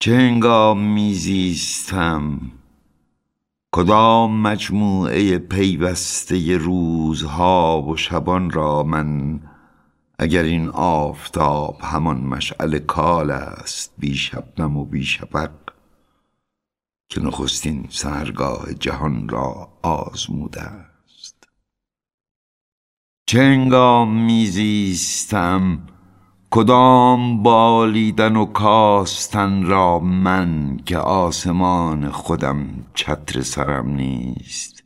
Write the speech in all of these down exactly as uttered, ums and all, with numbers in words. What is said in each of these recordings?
چه هنگام میزیستم، کدام مجموعه پیوسته روزها و شبان را من، اگر این آفتاب همان مشعل کال است، بی شبنم و بی شفق که نخستین سحرگاه جهان را آزموده است. چه هنگام میزیستم، کدام بالیدن و کاستن را من که آسمان خودم چتر سرم نیست.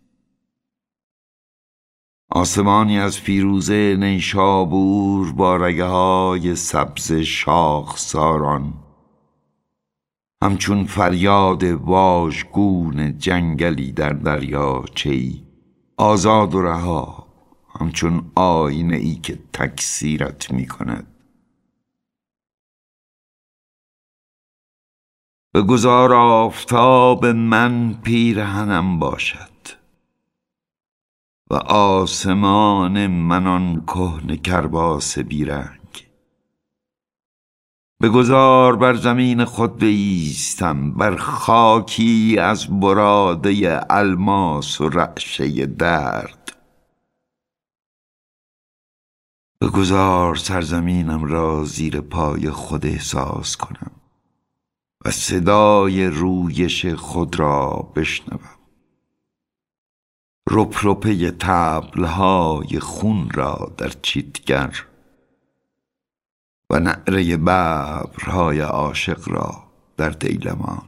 آسمانی از فیروزه نیشابور با رگه های سبز شاخساران، همچون فریاد واژگون جنگلی در دریاچه‌ای، آزاد و رها، همچون آینه ای که تکثیرت می کند. بگذار آفتاب من پیرهنم باشد و آسمان من آن کهنه کرباس بیرنگ. بگذار بر زمین خود بایستم، بر خاکی از براده الماس و رعشه درد. بگذار سرزمینم را زیر پای خود احساس کنم و صدای رویش خود را بشنوم، رپرپه طبلهای خون را در چیتگر و نعره ببرهای عاشق را در دیلمان.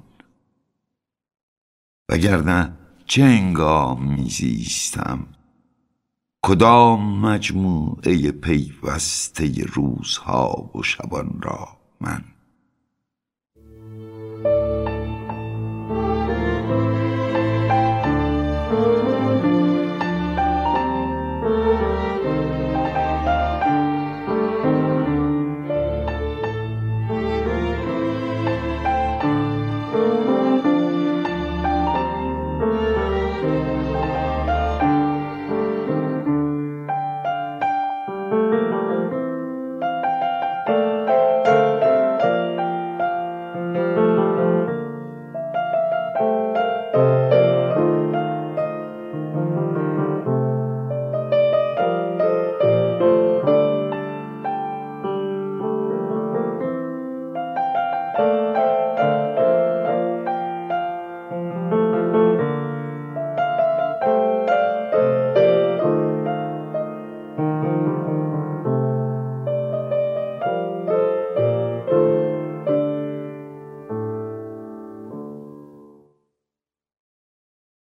وگرنه چه هنگام میزیستم، کدام مجموعه پیوسته روزها و شبان را من.